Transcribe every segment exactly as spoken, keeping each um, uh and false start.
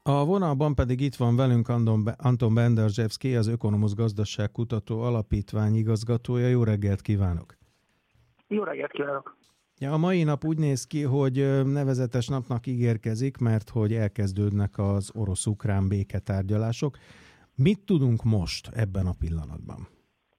A vonalban pedig itt van velünk Anton Benderzsevszky, az Ökonomusz Gazdaságkutató Alapítvány igazgatója. Jó reggelt kívánok! Jó reggelt kívánok! Ja, a mai nap úgy néz ki, hogy nevezetes napnak ígérkezik, mert hogy elkezdődnek az orosz-ukrán béketárgyalások. Mit tudunk most ebben a pillanatban?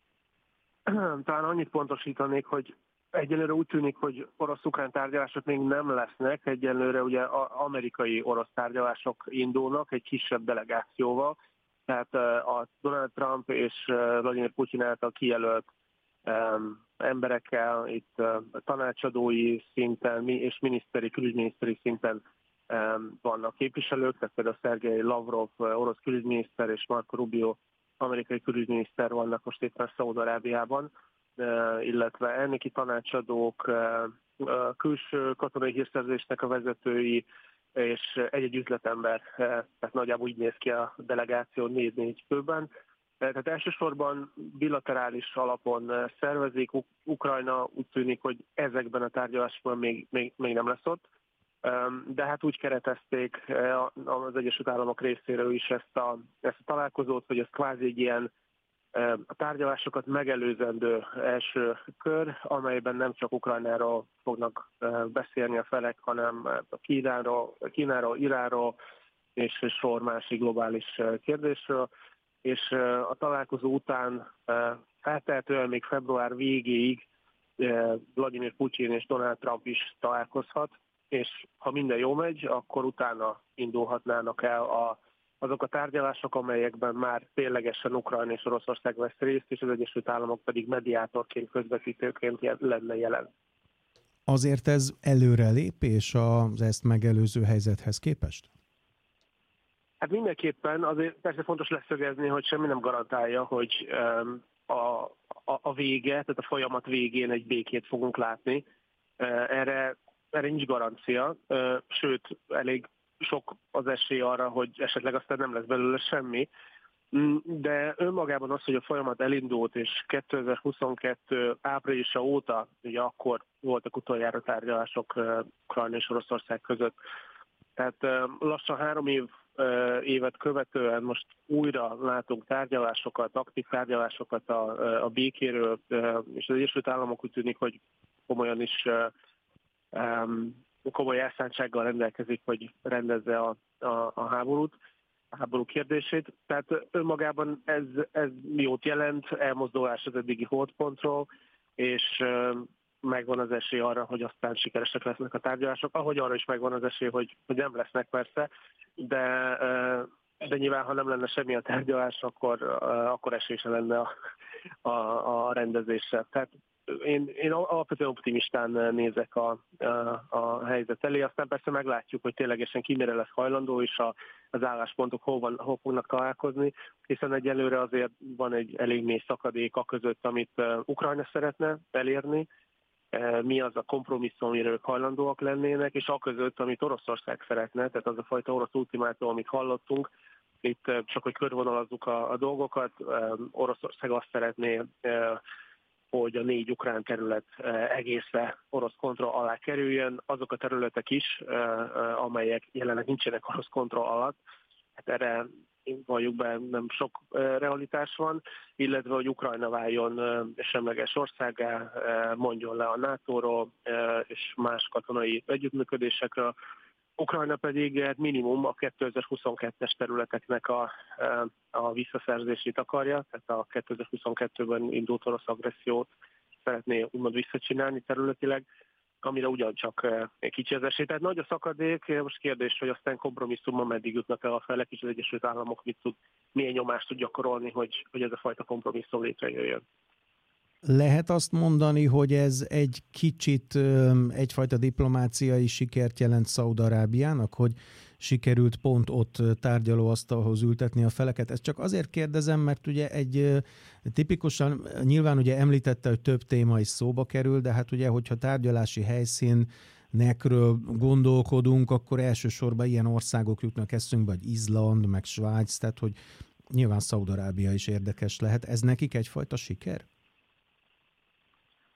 Talán annyit pontosítanék, hogy egyelőre úgy tűnik, hogy orosz-ukrán tárgyalások még nem lesznek. Egyelőre ugye amerikai-orosz tárgyalások indulnak egy kisebb delegációval. Tehát a Donald Trump és Vladimir Putyin által kijelölt um, emberekkel, itt uh, tanácsadói szinten és miniszteri, külügyminiszteri szinten um, vannak képviselők, tehát például Szergej Lavrov, orosz külügyminiszter, és Marco Rubio, amerikai külügyminiszter vannak most éppen Szaúd-Arábiában, illetve elnöki tanácsadók, külső katonai hírszerzésnek a vezetői, és egy-egy üzletember, tehát nagyjából úgy néz ki a delegáció négy-négy főben. Tehát elsősorban bilaterális alapon szervezik. Ukrajna úgy tűnik, hogy ezekben a tárgyalásokban még, még, még nem lesz ott. De hát úgy keretezték az Egyesült Államok részéről is ezt a, ezt a találkozót, hogy ez kvázi egy ilyen a tárgyalásokat megelőzendő első kör, amelyben nem csak Ukrajnáról fognak beszélni a felek, hanem a Kínáról, Kínáról, Iránról és sor másik globális kérdésről. És a találkozó után feltehetően még február végéig Vladimir Putyin és Donald Trump is találkozhat, és ha minden jól megy, akkor utána indulhatnának el a azok a tárgyalások, amelyekben már ténylegesen Ukrajna és Oroszország vesz részt, és az Egyesült Államok pedig mediátorként, közvetítőként lenne jelen. Azért ez előrelépés az ezt megelőző helyzethez képest? Hát mindenképpen azért persze fontos leszögezni, hogy semmi nem garantálja, hogy a, a, a vége, tehát a folyamat végén egy békét fogunk látni. Erre, erre nincs garancia, sőt, elég sok az esély arra, hogy esetleg aztán nem lesz belőle semmi, de önmagában az, hogy a folyamat elindult, és kétezer-huszonkettő áprilisa óta, ugye akkor voltak utoljára tárgyalások Ukrajna és Oroszország között, tehát lassan három év, évet követően most újra látunk tárgyalásokat, aktív tárgyalásokat a, a békéről, és az Egyesült Államok úgy tűnik, hogy komolyan is um, komoly elszántsággal rendelkezik, hogy rendezze a, a, a háborút, a háború kérdését. Tehát önmagában ez, ez jót jelent, elmozdulás az eddigi holdpontról, és megvan az esély arra, hogy aztán sikeresek lesznek a tárgyalások, ahogy arra is megvan az esély, hogy, hogy nem lesznek persze, de, de nyilván, ha nem lenne semmi a tárgyalás, akkor, akkor esély se lenne a, a, a rendezésre. Tehát Én, én alapvetően optimistán nézek a, a, a helyzet elé, aztán persze meglátjuk, hogy ténylegesen ki mire lesz hajlandó, és a, az álláspontok hol, van, hol fognak találkozni, hiszen egyelőre azért van egy elég mély szakadék a között, amit Ukrajna szeretne elérni, mi az a kompromisszum, amire ők hajlandóak lennének, és a között, amit Oroszország szeretne, tehát az a fajta orosz ultimátum, amit hallottunk, itt csak hogy körvonalazzuk a, a dolgokat, Oroszország azt szeretné, hogy a négy ukrán terület egészre orosz kontroll alá kerüljön, azok a területek is, amelyek jelenleg nincsenek orosz kontroll alatt, hát erre valljuk be, nem sok realitás van, illetve hogy Ukrajna váljon semleges országgá, mondjon le a nátóról és más katonai együttműködésekről. Ukrajna pedig minimum a kétezer-huszonkettes területeknek a, a visszaszerzését akarja, tehát a kétezer-huszonkettőben indult orosz agressziót szeretné úgymond visszacsinálni területileg, amire ugyancsak kicsi az esély. Tehát nagy a szakadék, most kérdés, hogy aztán kompromisszumban meddig jutnak el a felek, és az Egyesült Államok mit tud, milyen nyomást tud gyakorolni, hogy, hogy ez a fajta kompromisszum létrejöjjön. Lehet azt mondani, hogy ez egy kicsit egyfajta diplomáciai sikert jelent Szaúd-Arábiának, hogy sikerült pont ott tárgyalóasztalhoz ültetni a feleket. Ezt csak azért kérdezem, mert ugye egy tipikusan, nyilván ugye említette, hogy több téma is szóba kerül, de hát ugye, hogyha tárgyalási helyszínekről gondolkodunk, akkor elsősorban ilyen országok jutnak eszünkbe, vagy Izland, meg Svájc, tehát hogy nyilván Szaúd-Arábia is érdekes lehet. Ez nekik egyfajta siker?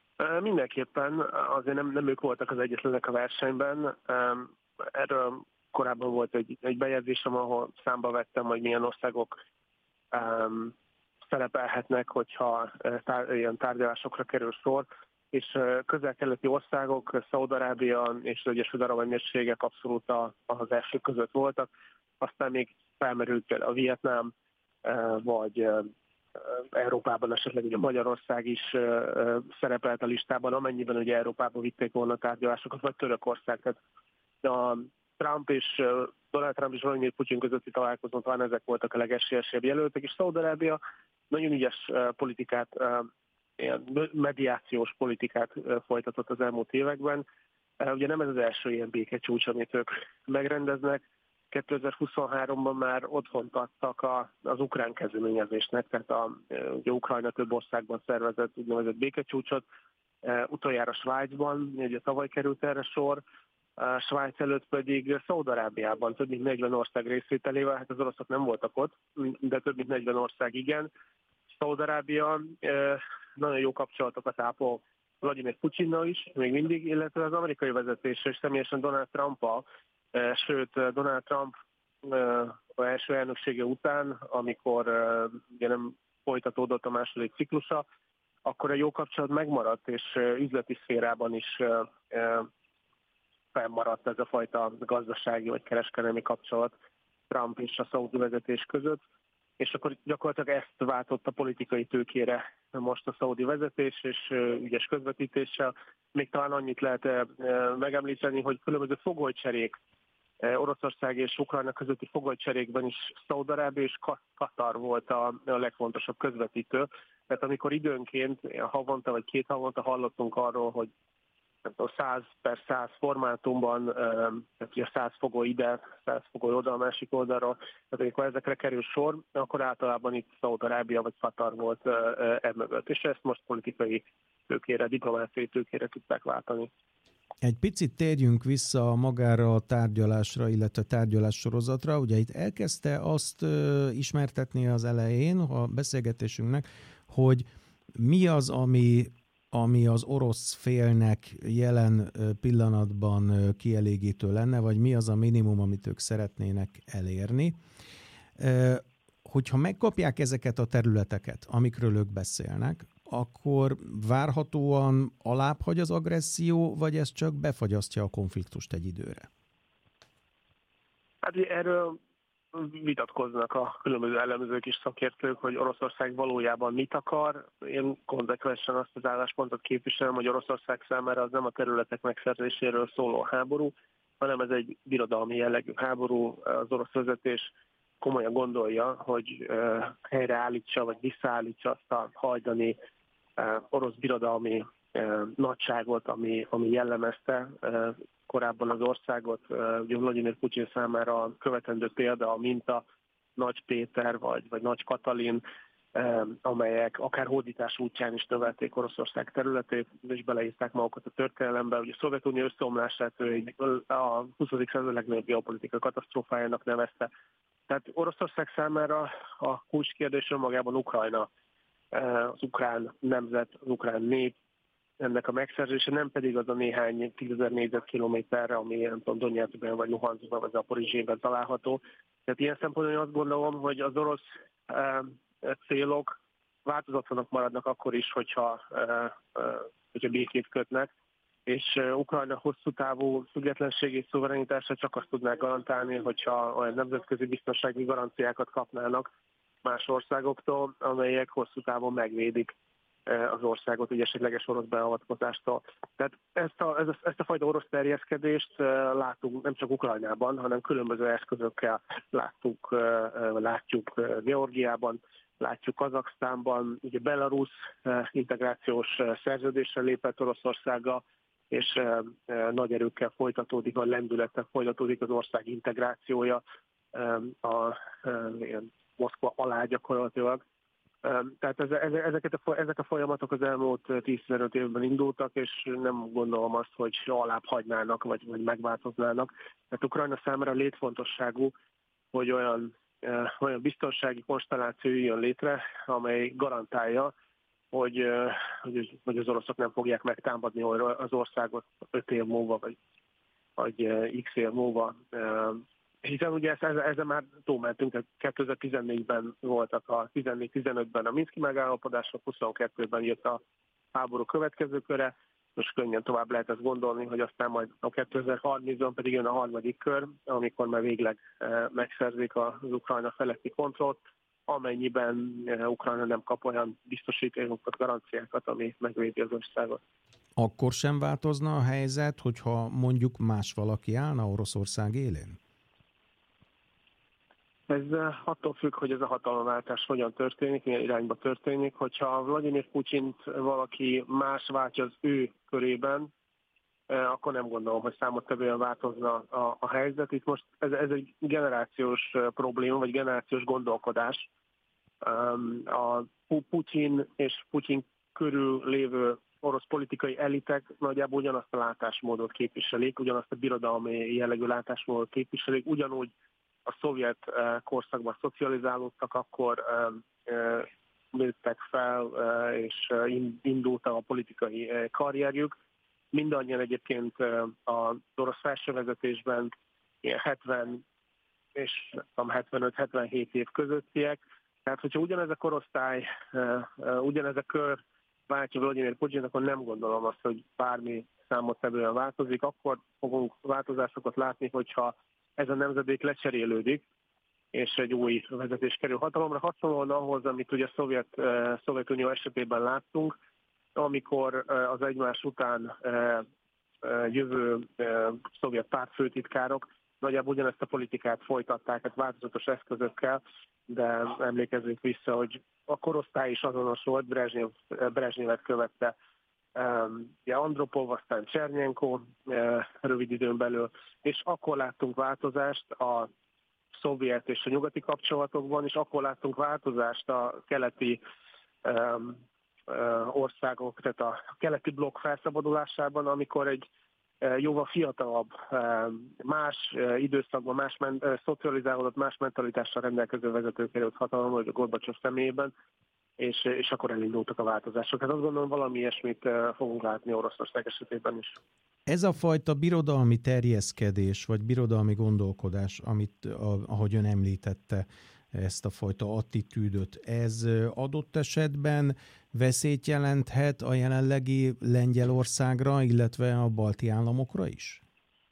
Mindenképpen, azért nem, nem ők voltak az egyetlenek a versenyben. Erről korábban volt egy, egy bejegyzésem, ahol számba vettem, hogy milyen országok um, szerepelhetnek, hogyha tár, ilyen tárgyalásokra kerül sor, és közel-keleti országok, Szaúd-Arábia és az Egyesült Arab Emírségek abszolút az első között voltak, aztán még felmerült például a Vietnám, vagy Európában esetleg ugye Magyarország is szerepelt a listában, amennyiben ugye Európába vitték volna tárgyalásokat, vagy Törökország. Tehát a Trump és Donald Trump és Vladimir Putyin közötti találkozón talán ezek voltak a legesélyesebb jelöltek, és Szaúd-Arábia nagyon ügyes politikát, ilyen mediációs politikát folytatott az elmúlt években. Ugye nem ez az első ilyen békecsúcs, amit ők megrendeznek. kétezer-huszonháromban már otthont adtak az ukrán kezdeményezésnek, tehát a, ugye Ukrajna több országban szervezett úgynevezett békecsúcsot, utoljára Svájcban, ugye tavaly került erre sor, Svájc előtt pedig Szaúd-Arábiában több mint negyven ország részvételével, hát az oroszok nem voltak ott, de több mint negyven ország igen. Szaúd-Arábia nagyon jó kapcsolatokat ápol Vladimir Putyinnal is, még mindig, illetve az amerikai vezetéssel és személyesen Donald Trump-al, sőt Donald Trump az első elnöksége után, amikor ugye nem folytatódott a második ciklusa, akkor a jó kapcsolat megmaradt, és üzleti szférában is fennmaradt ez a fajta gazdasági vagy kereskedelmi kapcsolat Trump és a szaudi vezetés között, és akkor gyakorlatilag ezt váltott a politikai tőkére most a szaudi vezetés, és ügyes közvetítéssel. Még talán annyit lehet megemlíteni, hogy különböző fogolycserék, Oroszország és Ukrajna közötti fogolycserékben is Szaúd-Arábia és Katar volt a legfontosabb közvetítő. Tehát amikor időnként, havonta vagy két havonta hallottunk arról, hogy száz per száz formátumban, tehát ugye száz fogoly ide, száz fogoly oda a másik oldalra, tehát amikor ezekre kerül sor, akkor általában itt Szaúd-Arábia vagy Katar volt emögött, és ezt most politikai tőkére, diplomáciai tőkére tudták váltani. Egy picit térjünk vissza magára a tárgyalásra, illetve tárgyalás sorozatra. Ugye itt elkezdte azt ismertetni az elején a beszélgetésünknek, hogy mi az, ami ami az orosz félnek jelen pillanatban kielégítő lenne, vagy mi az a minimum, amit ők szeretnének elérni. Hogyha megkapják ezeket a területeket, amikről ők beszélnek, akkor várhatóan alább hagy az agresszió, vagy ez csak befagyasztja a konfliktust egy időre? Hát erről vitatkoznak a különböző elemzők és szakértők, hogy Oroszország valójában mit akar. Én konzekvensen azt az álláspontot képviselem, hogy Oroszország számára az nem a területek megszerzéséről szóló háború, hanem ez egy birodalmi jellegű háború. Az orosz vezetés komolyan gondolja, hogy helyreállítsa vagy visszaállítsa azt a hajdani orosz birodalmi nagyságot, ami, ami jellemezte korábban az országot. Vladimir Putyin számára a követendő példa a minta Nagy Péter vagy, vagy Nagy Katalin, amelyek akár hódítás útján is növelték Oroszország területét, és beleírták magukat a történelembe. Ugye a Szovjetunió összeomlását a huszadik század legnagyobb geopolitikai katasztrófájának nevezte. Tehát Oroszország számára a kulcskérdés önmagában Ukrajna, az ukrán nemzet, az ukrán nép, ennek a megszerzése, nem pedig az a néhány tízezer négyzetkilométerre, ami nem tudom, Donyeckben, vagy Luhanskban, vagy Zaporizsjében található. Tehát ilyen szempontból én azt gondolom, hogy az orosz e, célok változatlanok maradnak akkor is, hogyha, e, e, hogyha békét kötnek, és e, Ukrajna hosszú távú függetlenség és szuverenitása csak azt tudná garantálni, hogyha olyan nemzetközi biztonsági garanciákat kapnának más országoktól, amelyek hosszú távon megvédik az országot egy esetleges orosz beavatkozástól. Tehát ezt a, ezt a fajta orosz terjeszkedést látunk nem csak Ukrajnában, hanem különböző eszközökkel láttuk, látjuk Georgiában, látjuk Kazaksztánban, ugye Belarus integrációs szerződésre lépett Oroszországgal, és nagy erőkkel folytatódik, a lendülettel folytatódik az ország integrációja a, a, a Moszkva alá gyakorlatilag. Tehát ezeket a, ezek a folyamatok az elmúlt tíz-tizenöt évben indultak, és nem gondolom azt, hogy alább hagynának, vagy, vagy megváltoznának. Tehát Ukrajna számára létfontosságú, hogy olyan, olyan biztonsági konstelláció jön létre, amely garantálja, hogy, hogy, hogy az oroszok nem fogják megtámadni az országot öt év múlva, vagy vagy x év múlva. Hiszen ugye ezzel, ezzel már túlmentünk, tehát kétezer-tizennégyben voltak a tizennégy-tizenötben a Minszki megállapodások, huszonkettőben jött a háború következő köre, most könnyen tovább lehet ezt gondolni, hogy aztán majd a kétezer-harmincban pedig jön a harmadik kör, amikor már végleg megszerzik az Ukrajna feletti kontrollt, amennyiben Ukrajna nem kap olyan biztosítékokat, garanciákat, ami megvédi az országot. Akkor sem változna a helyzet, hogyha mondjuk más valaki állna Oroszország élén? Ez attól függ, hogy ez a hatalomváltás hogyan történik, milyen irányba történik. Hogyha Vladimir Putyint valaki más váltja az ő körében, akkor nem gondolom, hogy számottevően változna a, a helyzet. Itt most ez, ez egy generációs probléma, vagy generációs gondolkodás. A Putyin és Putyin körül lévő orosz politikai elitek nagyjából ugyanazt a látásmódot képviselik, ugyanazt a birodalmi jellegű látásmódot képviselik, ugyanúgy a szovjet korszakban szocializálódtak, akkor nőttek fel, és indult a politikai karrierjük. Mindannyian egyébként az orosz felsővezetésben hetven és hetvenöt-hetvenhét év közöttiek. Tehát, hogyha ugyanez a korosztály, ugyanez a kör váltja Vladimir Putyint, akkor nem gondolom azt, hogy bármi számottevően változik. Akkor fogunk változásokat látni, hogyha ez a nemzedék lecserélődik, és egy új vezetés kerül hatalomra. Hasonlóan ahhoz, amit ugye a Szovjet, Szovjetunió esetében láttunk, amikor az egymás után jövő szovjet pártfőtitkárok nagyjából ugyanezt a politikát folytatták, hát változatos eszközökkel, de emlékezzünk vissza, hogy a korosztály is azonos volt, Brezsnyev, Brezsnyevet követte ja, Andropov, aztán Csernyenko rövid időn belül, és akkor láttunk változást a szovjet és a nyugati kapcsolatokban, és akkor láttunk változást a keleti um, uh, országok, tehát a keleti blokk felszabadulásában, amikor egy uh, jóval fiatalabb, uh, más uh, időszakban, más men- uh, szocializálódott, más mentalitással rendelkező vezető került hatalomra, vagy a Gorbacsov személyében, és, és akkor elindultak a változások. Hát azt gondolom, valami ilyesmit uh, fogunk látni Oroszország esetében is. Ez a fajta birodalmi terjeszkedés, vagy birodalmi gondolkodás, amit, ahogy ön említette, ezt a fajta attitűdöt, ez adott esetben veszélyt jelenthet a jelenlegi Lengyelországra, illetve a balti államokra is?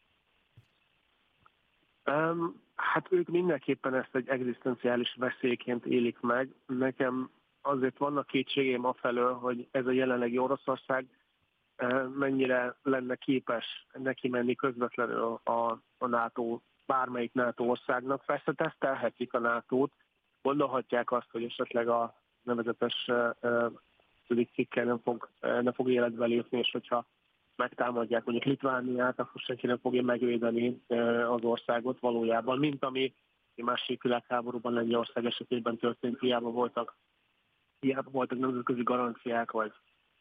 Um, hát ők mindenképpen ezt egy egzisztenciális veszélyként élik meg. Nekem azért vannak kétségeim afelől, hogy ez a jelenlegi Oroszország mennyire lenne képes neki menni közvetlenül a, a NATO, bármelyik NATO országnak. Persze tesztelhetik a nátót, gondolhatják azt, hogy esetleg a nevezetes cikkel nem fog, nem fog életbe lépni, és hogyha megtámadják mondjuk Litvániát, akkor senki nem fogja megvédeni az országot valójában, mint ami a második világháborúban Lengyelország esetében történt, hiába voltak, hiába voltak nemzetközi garanciák, vagy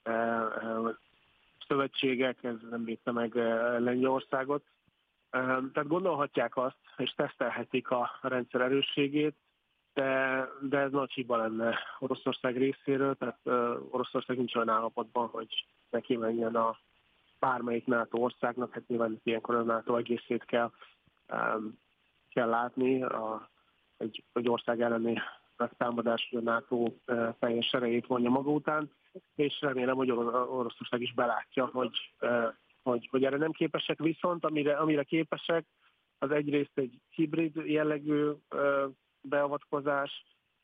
szövetségek, ez nem védte meg Lengyelországot. Tehát gondolhatják azt, és tesztelhetik a rendszer erősségét, de, de ez nagy hiba lenne Oroszország részéről, tehát Oroszország nincs olyan állapotban, hogy neki menjen a bármelyik NATO országnak, hát nyilván ilyenkor a NATO egészét kell, kell látni, a, egy, egy ország elleni megtámadás, hogy a NATO teljes erejét vonja maga után, és remélem, hogy Oroszország is belátja, hogy, hogy, hogy erre nem képesek, viszont amire, amire képesek, az egyrészt egy hibrid jellegű beavatkozás,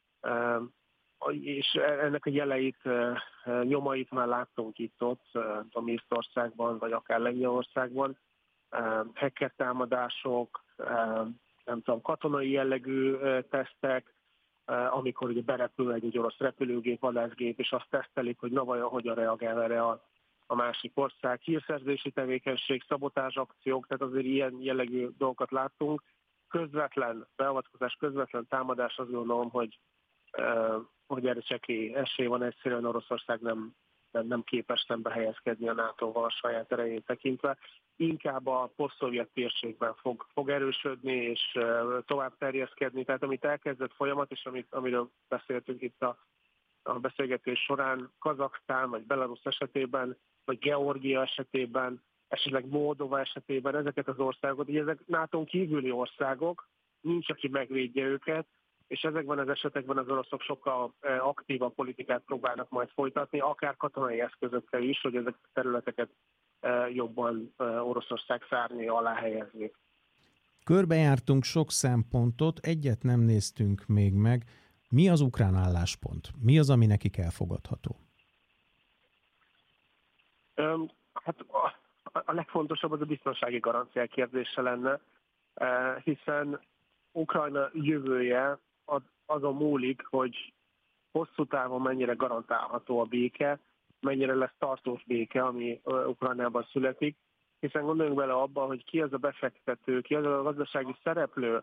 és ennek a jeleit, nyomait már láttunk itt-ott, a Észtországban, vagy akár Lengyelországban, hacker támadások, nem tudom, katonai jellegű tesztek, amikor ugye berepül egy, egy orosz repülőgép, vadászgép, és azt tesztelik, hogy na vajon hogyan reagál erre a, a másik ország. Hírszerzési tevékenység, szabotázsakciók, tehát azért ilyen jellegű dolgokat láttunk. Közvetlen beavatkozás, közvetlen támadás, azt gondolom, hogy, hogy erre csekély esély van, egyszerűen Oroszország nem, nem, nem képes szembe helyezkedni a nátóval a saját erején tekintve. Inkább a posztszovjet térségben fog, fog erősödni és tovább terjeszkedni. Tehát amit elkezdett folyamat, és amit, amiről beszéltünk itt a, a beszélgetés során, Kazaksztán vagy Belarus esetében, vagy Georgia esetében esetleg Moldova esetében ezeket az országokat, ugye ezek nátón kívüli országok, nincs, aki megvédje őket, és ezekben az esetekben az oroszok sokkal aktívabb politikát próbálnak majd folytatni, akár katonai eszközökkel is, hogy ezek a területeket jobban Oroszország szárnyai alá helyezni. Körbejártunk sok szempontot, egyet nem néztünk még meg. Mi az ukrán álláspont? Mi az, ami nekik elfogadható? Hát a, a legfontosabb az a biztonsági garanciák kérdése lenne, hiszen Ukrajna jövője azon múlik, hogy hosszú távon mennyire garantálható a béke, mennyire lesz tartós béke, ami Ukrajnában születik, hiszen gondoljunk bele abba, hogy ki az a befektető, ki az a gazdasági szereplő,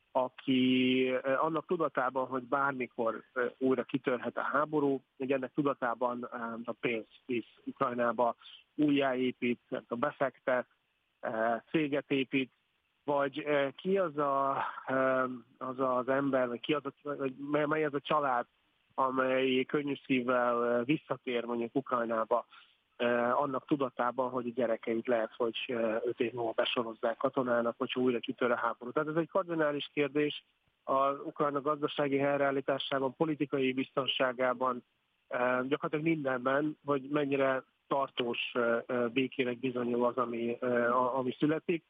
aki annak tudatában, hogy bármikor újra kitörhet a háború, hogy ennek tudatában a pénz visz Ukrajnába, újjáépít, a befektet, céget épít, vagy ki az a, az, az ember, vagy ki az a, vagy mely az a család, amely könnyű szívvel visszatér mondjuk Ukrajnába, annak tudatában, hogy a gyerekeit lehet, hogy öt év múlva besorozzák katonának, hogy újra kitör a háború. Tehát ez egy kardinális kérdés az Ukrajna gazdasági helyreállításában, politikai biztonságában, gyakorlatilag mindenben, hogy mennyire tartós békének bizonyul az, ami, ami születik.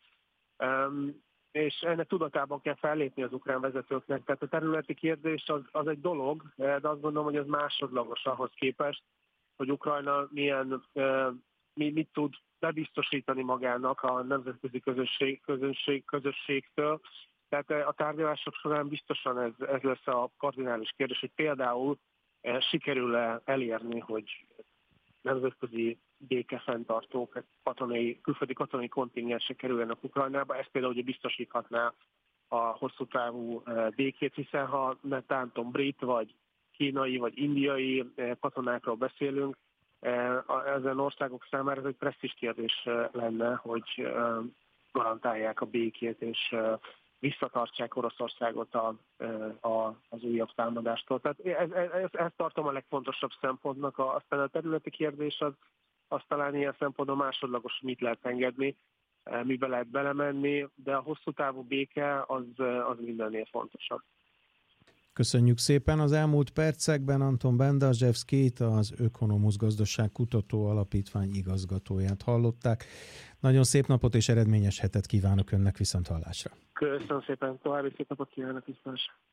És ennek tudatában kell fellépni az ukrán vezetőknek. Tehát a területi kérdés az, az egy dolog, de azt gondolom, hogy ez másodlagos ahhoz képest, hogy Ukrajna milyen, mi, mit tud bebiztosítani magának a nemzetközi közösség, közösség, közösségtől. Tehát a tárgyalások során biztosan ez, ez lesz a kardinális kérdés, hogy például sikerül-e elérni, hogy nemzetközi békefenntartók, katonai, külföldi katonai kontingensek kerüljenek Ukrajnába. Ez például ugye biztosíthatná a hosszú távú békét, hiszen ha netántom brit, vagy kínai, vagy indiai katonákról beszélünk, ezen országok számára ez egy presztízs kérdés lenne, hogy garantálják a békét, és visszatartsák Oroszországot a, a, az újabb támadástól. Tehát ez, ez, ezt tartom a legfontosabb szempontnak. Aztán a területi kérdés az, az talán ilyen szempontból másodlagos, mit lehet engedni, mibe lehet belemenni, de a hosszú távú béke az, az mindennél fontosabb. Köszönjük szépen. Az elmúlt percekben Anton Bendarzsevszkijt, az Ökonomusz Gazdaságkutató Alapítvány igazgatóját hallották. Nagyon szép napot és eredményes hetet kívánok önnek, viszont hallásra. Köszönöm szépen, további szép napot kívánok, viszont.